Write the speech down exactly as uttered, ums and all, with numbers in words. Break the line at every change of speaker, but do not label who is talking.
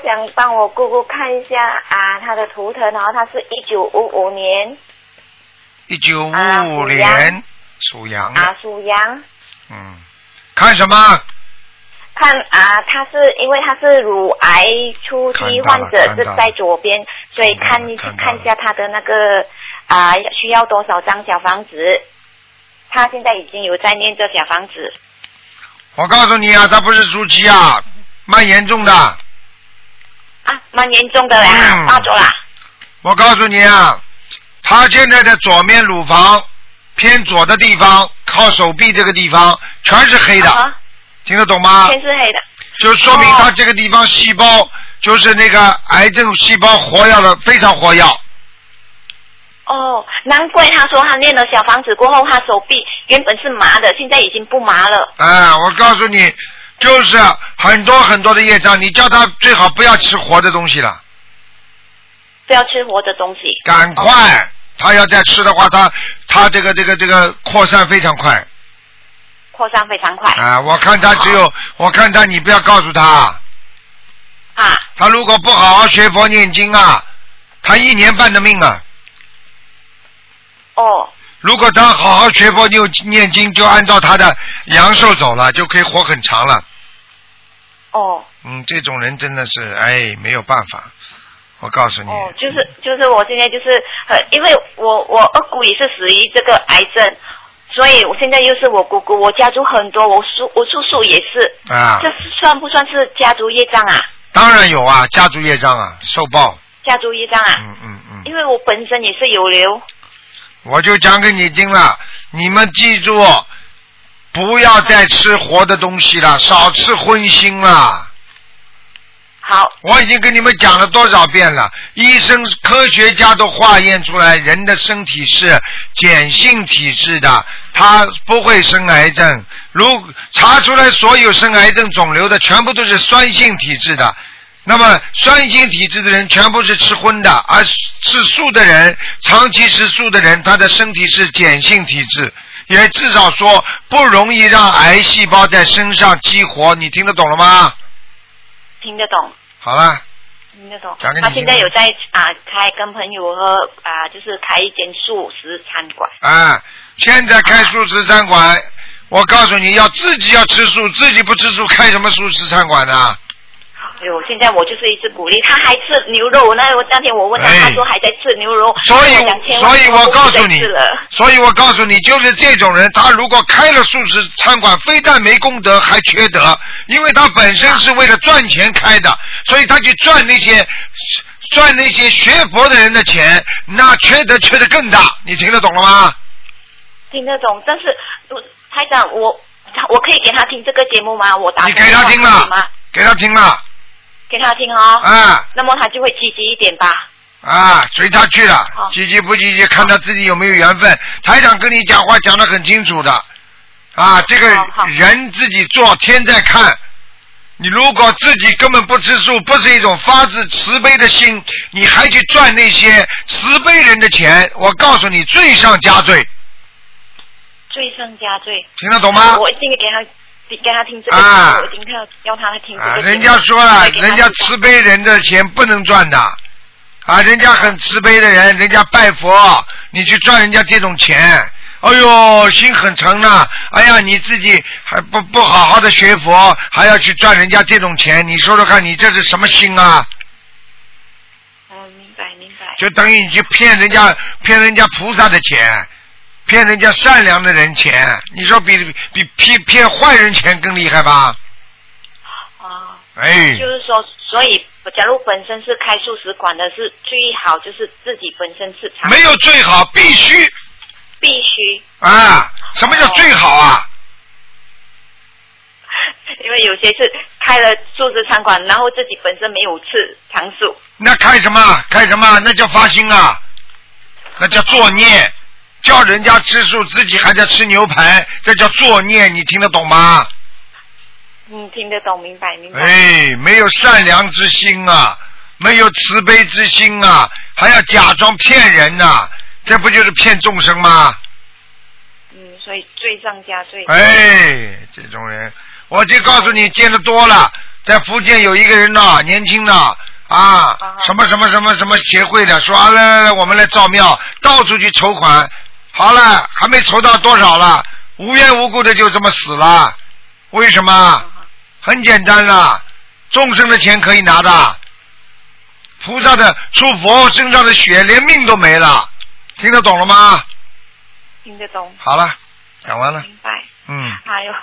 想帮我姑姑看一下啊，她的图腾，然后她是一九五五年。
一九五五年属羊的。
啊，属羊。
嗯，看什么？
看啊，他是因为他是乳癌初期患者，是在左边，所以看一看一下他的那个啊，需要多少张小房子？他现在已经有在念这小房子。
我告诉你啊，他不是初期啊，蛮严重的。啊，
蛮严重的啦，嗯、发作啦。
我告诉你啊，他现在的左面乳房偏左的地方，靠手臂这个地方全是黑的。啊，听得懂吗？
全是黑的，
就说明他这个地方细胞、哦、就是那个癌症细胞活跃的非常活跃。
哦，难怪他说他念了小房子过后，他手臂原本是麻的，现在已经不麻了。
哎，我告诉你，就是很多很多的业障，你叫他最好不要吃活的东西了。
不要吃活的东西。
赶快，哦、他要再吃的话，他他这个这个这个扩散非常快。
扩散非常快
啊！我看他只有，我看他你不要告诉他
啊。
他如果不好好学佛念经啊，他一年半的命啊。
哦。
如果他好好学佛念念经，就按照他的阳寿走了，就可以活很长了。
哦。
嗯，这种人真的是哎没有办法，我告诉你。
哦，就是就是我现在就是呃，因为我我二姑也是死于这个癌症。所以我现在又是我姑姑，我家族很多，我叔我叔叔也是
啊，
这算不算是家族业障啊？
当然有啊，家族业障啊，受报。
家族业障啊？
嗯嗯嗯。
因为我本身也是有瘤。
我就讲给你听了，你们记住，不要再吃活的东西了，少吃荤腥了。
好，
我已经跟你们讲了多少遍了，医生科学家都化验出来人的身体是碱性体质的，他不会生癌症，如查出来所有生癌症肿瘤的全部都是酸性体质的，那么酸性体质的人全部是吃荤的，而吃素的人，长期吃素的人，他的身体是碱性体质，也至少说不容易让癌细胞在身上激活，你听得懂了吗？
听得懂。
好了。
听得懂。他现在有在啊开跟朋友和啊就是开一间素食餐馆。
啊，现在开素食餐馆，啊、我告诉你要自己要吃素，自己不吃素开什么素食餐馆呢？
哎呦，现在我就是一直鼓励他，还吃牛肉。那我当天我问他，哎、他说还在吃牛肉。
所以，所以我告诉你，所以我告诉你，就是这种人，他如果开了素食餐馆，非但没功德，还缺德，因为他本身是为了赚钱开的，所以他去赚那些赚那些学佛的人的钱，那缺德缺得更大。你听得懂了吗？
听得懂，但是台长，我我可以给他听这个节目吗？我打
你给他听了，给他听了。
给他听哦，
啊，
那么他就会积极一点吧。
啊，随他去了，积极不积极，看他自己有没有缘分。台长跟你讲话讲得很清楚的，啊，这个人自己做，天在看。你如果自己根本不吃素，不是一种发自慈悲的心，你还去赚那些慈悲人的钱，我告诉你，罪上加罪。
罪上加罪。
听得懂吗？
我一定给他。给他听这个，啊、我一定要要他听这个、
啊。人家说了，人家慈悲人的钱不能赚的，啊，人家很慈悲的人，人家拜佛，你去赚人家这种钱，哎呦，心很诚呐！哎呀，你自己还不不好好的学佛，还要去赚人家这种钱，你说说看，你这是什么心啊？
哦，明白明白。
就等于你去骗人家，骗人家菩萨的钱。骗人家善良的人钱，你说比比骗骗坏人钱更厉害吧？
啊，
哎，
就是说，所以假如本身是开素食馆的，是最好就是自己本身是常
没有最好，必须
必须
啊！什么叫最好啊？
因为有些是开了素食餐馆，然后自己本身没有吃常素。
那开什么？开什么？那叫发心啊，那叫作孽。叫人家吃素，自己还在吃牛排，这叫作孽，你听得懂吗？
嗯，听得懂，明白明白。
哎，没有善良之心啊，没有慈悲之心啊，还要假装骗人呐、啊，这不就是骗众生吗？
嗯，所以罪上加罪。
哎，这种人，我就告诉你，见得多了， 在福建有一个人呢，年轻的啊，什么什么什么什么协会的，说啊来来来，我们来造庙，到处去筹款，好了，还没筹到多少了，无缘无故的就这么死了，为什么？很简单啦，众生的钱可以拿的，菩萨的出佛身上的血连命都没了，听得懂了吗？
听得懂。
好了，讲完了。
明白。
嗯。
哎呦。